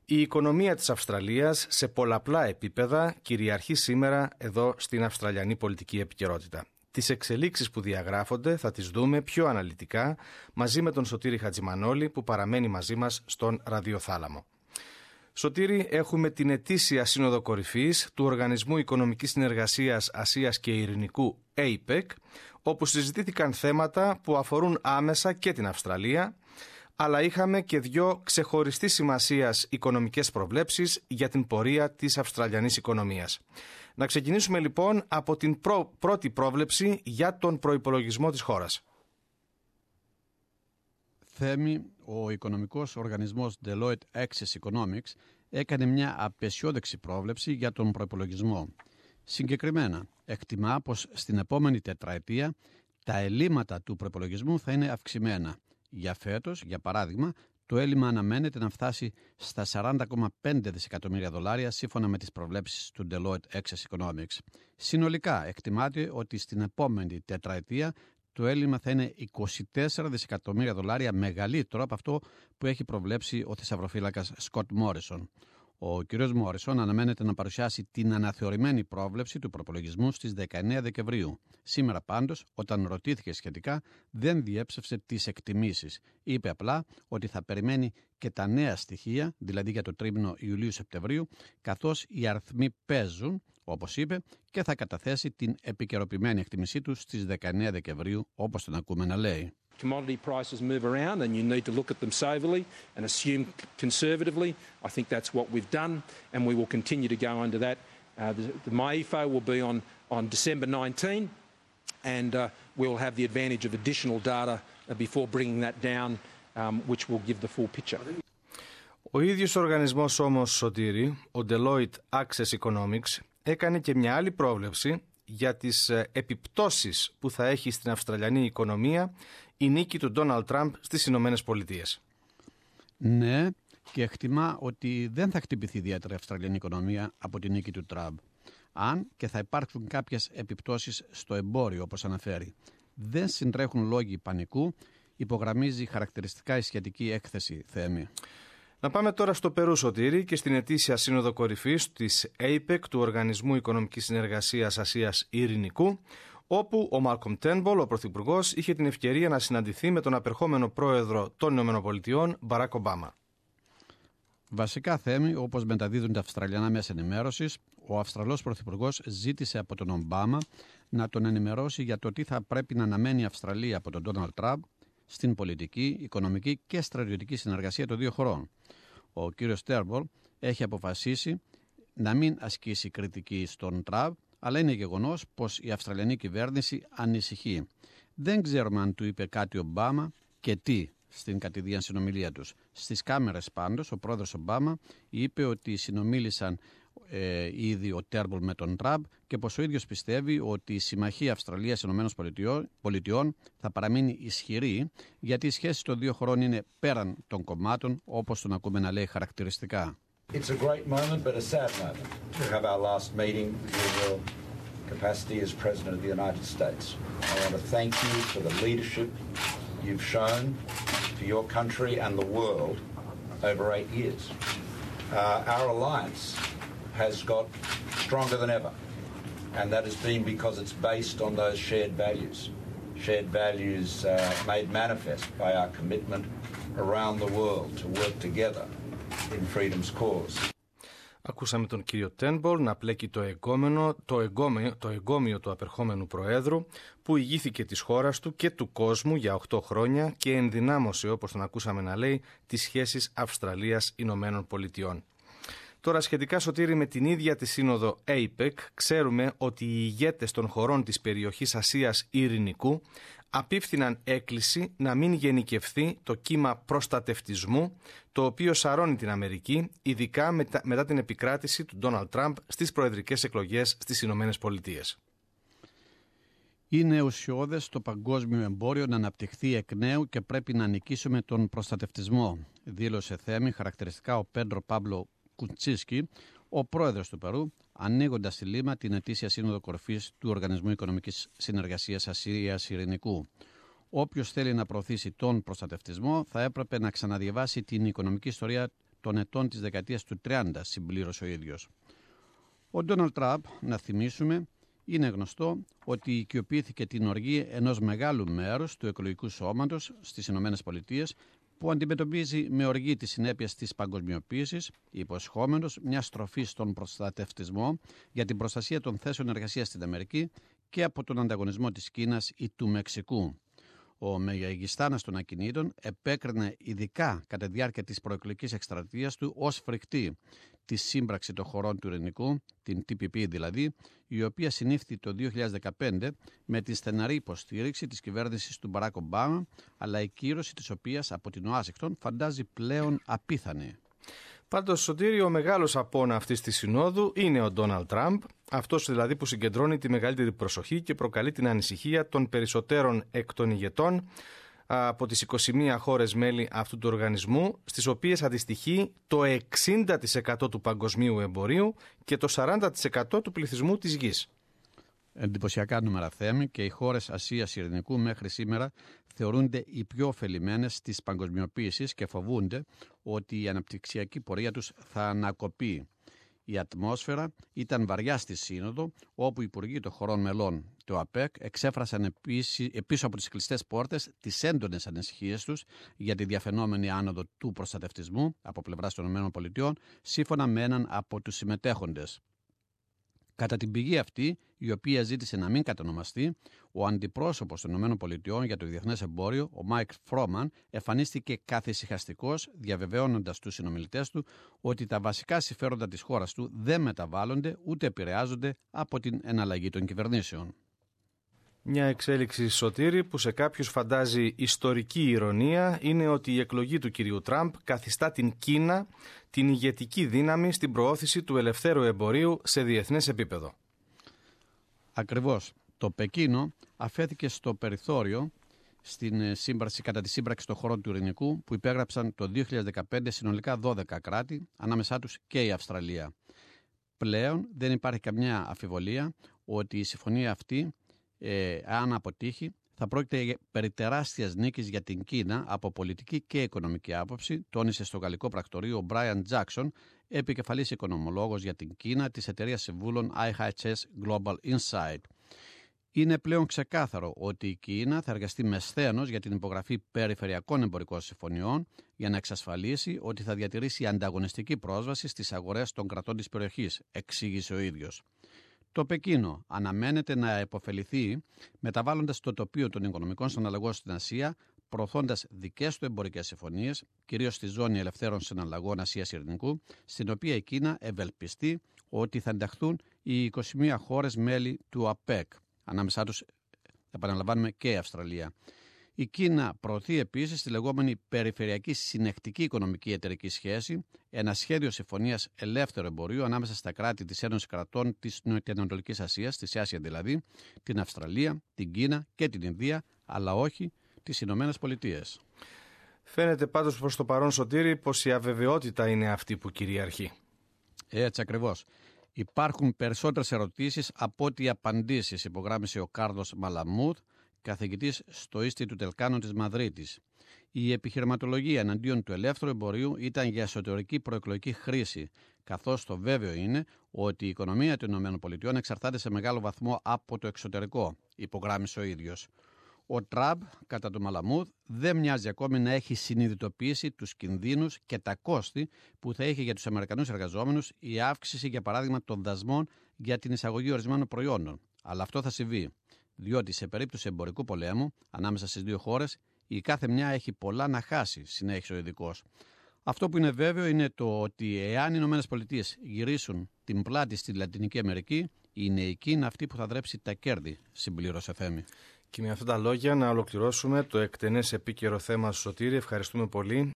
Η οικονομία της Αυστραλίας σε πολλαπλά επίπεδα κυριαρχεί σήμερα εδώ στην αυστραλιανή πολιτική επικαιρότητα. Τις εξελίξεις που διαγράφονται θα τις δούμε πιο αναλυτικά μαζί με τον Σωτήρη Χατζημανόλη που παραμένει μαζί μας στον ραδιοθάλαμο. Σωτήρη, έχουμε την ετήσια Σύνοδο Κορυφής του Οργανισμού Οικονομικής Συνεργασίας Ασίας και Ειρηνικού APEC, όπου συζητήθηκαν θέματα που αφορούν άμεσα και την Αυστραλία, αλλά είχαμε και δύο ξεχωριστής σημασίας οικονομικές προβλέψεις για την πορεία της αυστραλιανής οικονομίας. Να ξεκινήσουμε λοιπόν από την πρώτη πρόβλεψη για τον προϋπολογισμό της χώρας. Θέμη, ο οικονομικός οργανισμός Deloitte Access Economics έκανε μια απαισιόδοξη πρόβλεψη για τον προϋπολογισμό. Συγκεκριμένα, εκτιμά πως στην επόμενη τετραετία τα ελλείμματα του προϋπολογισμού θα είναι αυξημένα. Για φέτος, για παράδειγμα, το έλλειμμα αναμένεται να φτάσει στα $40,5 δισεκατομμύρια σύμφωνα με τις προβλέψεις του Deloitte Access Economics. Συνολικά, εκτιμάται ότι στην επόμενη τετραετία το έλλειμμα θα είναι $24 δισεκατομμύρια μεγαλύτερο από αυτό που έχει προβλέψει ο θησαυροφύλακας Σκοτ Μόρισον. Ο κ. Μόρισον αναμένεται να παρουσιάσει την αναθεωρημένη πρόβλεψη του προπολογισμού στις 19 Δεκεμβρίου. Σήμερα πάντως, όταν ρωτήθηκε σχετικά, δεν διέψευσε τις εκτιμήσεις. Είπε απλά ότι θα περιμένει και τα νέα στοιχεία, δηλαδή για το τρίμηνο Ιουλίου-Σεπτεμβρίου, καθώς οι αριθμοί παίζουν, όπως είπε, και θα καταθέσει την επικαιροποιημένη εκτιμήσή του στις 19 Δεκεμβρίου, όπως τον ακούμε να λέει. Commodity prices move around and you need to look at them soberly and assume conservatively. I think that's what we've done and we will continue to go under that. The MYEFO will be on December 19 and we'll have the advantage of additional data before bringing that down, which will give the full picture. Ο ίδιος ο οργανισμός όμως, Σωτήρη, ο Deloitte Access Economics, έκανε και μια άλλη πρόβλεψη για τις επιπτώσεις που θα έχει στην αυστραλιανή οικονομία η νίκη του Ντόναλντ Τραμπ στις Ηνωμένες Πολιτείες. Ναι, και εκτιμά ότι δεν θα χτυπηθεί ιδιαίτερα η αυστραλιανή οικονομία από τη νίκη του Τραμπ. Αν και θα υπάρξουν κάποιες επιπτώσεις στο εμπόριο, όπως αναφέρει. Δεν συντρέχουν λόγοι πανικού, υπογραμμίζει χαρακτηριστικά η σχετική έκθεση, Θέμη. Να πάμε τώρα στο Περού, Σωτήρη, και στην ετήσια Σύνοδο Κορυφής της APEC, του Οργανισμού Οικονομικής Συνεργασίας Ασίας Ειρηνικού, όπου ο Μάλκομ Τέρνμπολ, ο Πρωθυπουργός, είχε την ευκαιρία να συναντηθεί με τον απερχόμενο πρόεδρο των ΗΠΑ, Μπαράκ Ομπάμα. Βασικά, Θέμη, όπως μεταδίδουν τα αυστραλιανά μέσα ενημέρωσης, ο Αυστραλός Πρωθυπουργός ζήτησε από τον Ομπάμα να τον ενημερώσει για το τι θα πρέπει να αναμένει η Αυστραλία από τον Ντόναλντ Τραμπ στην πολιτική, οικονομική και στρατιωτική συνεργασία των δύο χωρών. Ο κύριος Τέρνμπολ έχει αποφασίσει να μην ασκήσει κριτική στον Τραμπ, αλλά είναι γεγονός πως η Αυστραλιανή κυβέρνηση ανησυχεί. Δεν ξέρουμε αν του είπε κάτι ο Ομπάμα και τι στην κατηδίαν συνομιλία τους. Στις κάμερες πάντως ο πρόεδρος Ομπάμα είπε ότι συνομίλησαν ήδη ο Τέρνμπολ με τον Τραμπ και πως ο ίδιος πιστεύει ότι η συμμαχία Αυστραλίας-ΗΠΑ θα παραμείνει ισχυρή, γιατί οι σχέσεις των δύο χωρών είναι πέραν των κομμάτων, όπως τον ακούμε να λέει χαρακτηριστικά. It's a great moment, but a sad moment to have our last meeting in your capacity as President of the United States. I want to thank you for the leadership you've shown for your country and the world over 8 years. Our alliance has got stronger than ever, and that has been because it's based on those shared values made manifest by our commitment around the world to work together in freedom's cause. Ακούσαμε τον κύριο Τέρνμπολ να πλέκει το εγκόμιο του απερχόμενου Προέδρου, που ηγήθηκε της χώρας του και του κόσμου για 8 χρόνια και ενδυνάμωσε, όπως τον ακούσαμε να λέει, τις σχέσεις Αυστραλίας-Ηνωμένων Πολιτειών. Τώρα, σχετικά, Σωτήρη, με την ίδια τη σύνοδο APEC, ξέρουμε ότι οι ηγέτες των χωρών της περιοχής Ασίας Ειρηνικού απίφθηναν έκκληση να μην γενικευθεί το κύμα προστατευτισμού, το οποίο σαρώνει την Αμερική, ειδικά μετά την επικράτηση του Ντόναλντ Τραμπ στις προεδρικές εκλογές στις Ηνωμένες Πολιτείες. Είναι ουσιώδες το παγκόσμιο εμπόριο να αναπτυχθεί εκ νέου και πρέπει να νικήσουμε τον προστατευτισμό, δήλωσε Θέμη χαρακτηριστικά ο Πέντρο Πάμπλο Κουτσίσκι, ο πρόεδρος του Περού, ανοίγοντας στη Λίμα την ετήσια Σύνοδο Κορυφής του Οργανισμού Οικονομικής Συνεργασίας Ασίας Ειρηνικού. Όποιος θέλει να προωθήσει τον προστατευτισμό θα έπρεπε να ξαναδιαβάσει την οικονομική ιστορία των ετών της δεκαετίας του 30, συμπλήρωσε ο ίδιος. Ο Ντόναλντ Τραμπ, να θυμίσουμε, είναι γνωστό ότι οικειοποιήθηκε την οργή ενός μεγάλου μέρους του εκλογικού σώματος στις ΗΠΑ, που αντιμετωπίζει με οργή τις συνέπειες της παγκοσμιοποίησης, υποσχόμενος μια στροφή στον προστατευτισμό για την προστασία των θέσεων εργασίας στην Αμερική και από τον ανταγωνισμό της Κίνας ή του Μεξικού. Ο μεγιστάνας των ακινήτων επέκρινε ειδικά κατά τη διάρκεια της προεκλογικής εκστρατείας του ως φρικτή τη σύμπραξη των χωρών του Ειρηνικού, την TPP δηλαδή, η οποία συνήφθη το 2015 με τη στεναρή υποστήριξη της κυβέρνησης του Μπαράκ Ομπάμα, αλλά η κύρωση της οποίας από την Ουάσιγκτον φαντάζει πλέον απίθανη. Πάντως, Σωτήρη, ο μεγάλος απόνα αυτής της συνόδου είναι ο Ντόναλντ Τραμπ, αυτός δηλαδή που συγκεντρώνει τη μεγαλύτερη προσοχή και προκαλεί την ανησυχία των περισσότερων εκ των ηγετών από τις 21 χώρες μέλη αυτού του οργανισμού, στις οποίες αντιστοιχεί το 60% του παγκοσμίου εμπορίου και το 40% του πληθυσμού της γης. Εντυπωσιακά νούμερα, Θέμη, και οι χώρες Ασίας Ειρηνικού μέχρι σήμερα θεωρούνται οι πιο ωφελημένες της παγκοσμιοποίησης και φοβούνται ότι η αναπτυξιακή πορεία τους θα ανακοπεί. Η ατμόσφαιρα ήταν βαριά στη Σύνοδο, όπου οι υπουργοί των χωρών μελών του ΑΠΕΚ εξέφρασαν πίσω από τις κλειστές πόρτες τις έντονες ανησυχίες τους για τη διαφαινόμενη άνοδο του προστατευτισμού από πλευράς των ΗΠΑ, σύμφωνα με έναν από τους συμμετέχοντες. Κατά την πηγή αυτή, η οποία ζήτησε να μην κατονομαστεί, ο αντιπρόσωπος των ΗΠΑ για το διεθνές εμπόριο, ο Μάικ Φρόμαν, εμφανίστηκε καθησυχαστικός, διαβεβαίωνοντας τους συνομιλητές του ότι τα βασικά συμφέροντα της χώρας του δεν μεταβάλλονται ούτε επηρεάζονται από την εναλλαγή των κυβερνήσεων. Μια εξέλιξη, Σωτήρη, που σε κάποιους φαντάζει ιστορική ηρωνία είναι ότι η εκλογή του κυρίου Τραμπ καθιστά την Κίνα την ηγετική δύναμη στην προώθηση του ελευθέρου εμπορίου σε διεθνές επίπεδο. Ακριβώς. Το Πεκίνο αφέθηκε στο περιθώριο κατά τη σύμπραξη των χωρών του Ειρηνικού που υπέγραψαν το 2015 συνολικά 12 κράτη, ανάμεσά τους και η Αυστραλία. Πλέον δεν υπάρχει καμιά αμφιβολία ότι η συμφωνία αυτή, αν αποτύχει, θα πρόκειται περί τεράστιας νίκης για την Κίνα από πολιτική και οικονομική άποψη, τόνισε στο γαλλικό πρακτορείο ο Μπράιαν Τζάκσον, επικεφαλής οικονομολόγος για την Κίνα της εταιρείας συμβούλων IHS Global Insight. Είναι πλέον ξεκάθαρο ότι η Κίνα θα εργαστεί με σθένος για την υπογραφή περιφερειακών εμπορικών συμφωνιών για να εξασφαλίσει ότι θα διατηρήσει ανταγωνιστική πρόσβαση στις αγορές των κρατών της περιοχής, εξήγησε ο ίδιος. Το Πεκίνο αναμένεται να επωφεληθεί μεταβάλλοντας το τοπίο των οικονομικών συναλλαγών στην Ασία, προωθώντας δικές του εμπορικές συμφωνίες, κυρίως στη ζώνη ελευθέρων συναλλαγών Ασίας Ειρηνικού, στην οποία η Κίνα ευελπιστεί ότι θα ενταχθούν οι 21 χώρες μέλη του ΑΠΕΚ, ανάμεσά τους, επαναλαμβάνουμε, και η Αυστραλία. Η Κίνα προωθεί επίσης τη λεγόμενη Περιφερειακή Συνεχτική Οικονομική Εταιρική Σχέση, ένα σχέδιο συμφωνίας ελεύθερου εμπορίου ανάμεσα στα κράτη της Ένωσης Κρατών της Νοτιοανατολικής Ασίας, της Άσια δηλαδή, την Αυστραλία, την Κίνα και την Ινδία, αλλά όχι τις Ηνωμένες Πολιτείες. Φαίνεται πάντως προς το παρόν, Σωτήρη, πως η αβεβαιότητα είναι αυτή που κυριαρχεί. Έτσι ακριβώς. Υπάρχουν περισσότερες ερωτήσεις από ό,τι απαντήσεις, υπογράμμισε ο Κάρλος Μαλαμούθ, καθηγητής στο Ινστιτούτο Ελκάνων της Μαδρίτης. Η επιχειρηματολογία εναντίον του ελεύθερου εμπορίου ήταν για εσωτερική προεκλογική χρήση, καθώς το βέβαιο είναι ότι η οικονομία των ΗΠΑ εξαρτάται σε μεγάλο βαθμό από το εξωτερικό, υπογράμμισε ο ίδιος. Ο Τραμπ, κατά τον Μαλαμούθ, δεν μοιάζει ακόμη να έχει συνειδητοποιήσει τους κινδύνους και τα κόστη που θα είχε για τους Αμερικανούς εργαζόμενους η αύξηση, για παράδειγμα, των δασμών για την εισαγωγή ορισμένων προϊόντων. Αλλά αυτό θα συμβεί, διότι σε περίπτωση εμπορικού πολέμου ανάμεσα στις δύο χώρες, η κάθε μια έχει πολλά να χάσει, συνέχισε ο ειδικός. Αυτό που είναι βέβαιο είναι το ότι εάν οι ΗΠΑ γυρίσουν την πλάτη στη Λατινική Αμερική, είναι η Κίνα αυτή που θα δρέψει τα κέρδη, συμπλήρωσε Θέμη. Και με αυτά τα λόγια να ολοκληρώσουμε το εκτενές επίκαιρο θέμα, Σωτήρη. Ευχαριστούμε πολύ.